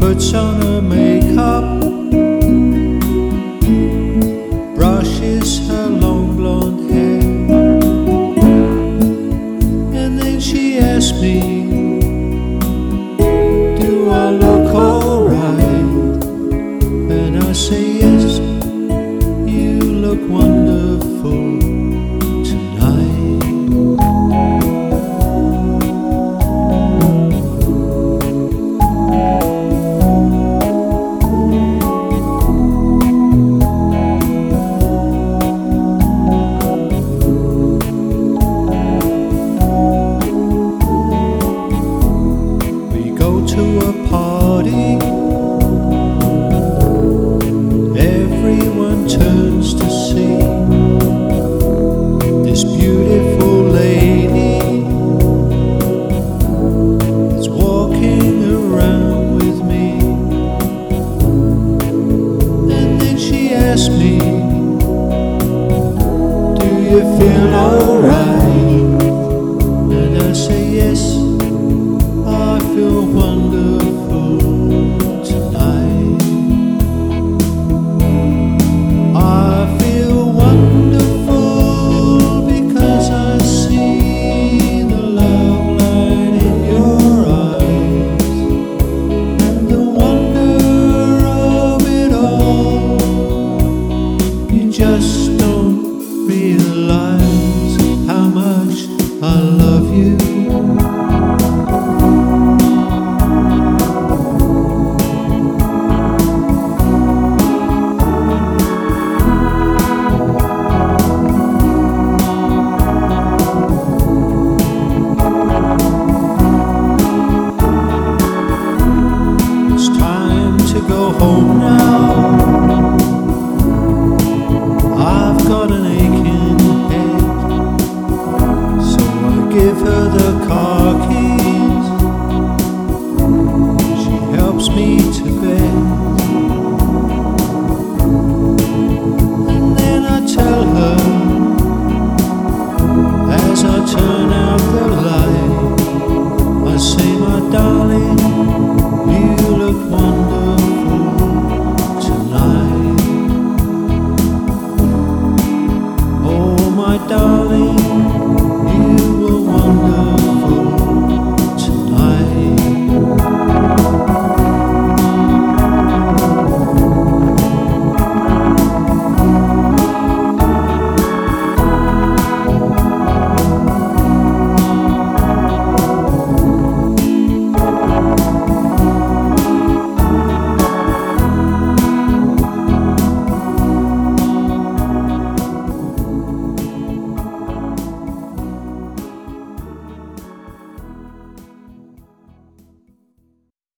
puts on her makeup, brushes her long blonde hair, and then she asks me, do I look alright? And I say yes, you look wonderful tonight. We go to a party, everyone turns to see this beautiful lady that's walking around with me. And then she asks me, do you feel alright? And I say yes, I feel wonderful tonight. I feel wonderful because I see the love light in your eyes, and the wonder of it all. You just don't realize how much I love you. Go home now, I've got an aching head, so I give her the car keys, she helps me to bed, and then I tell her, as I turn out the light, I say, my darling,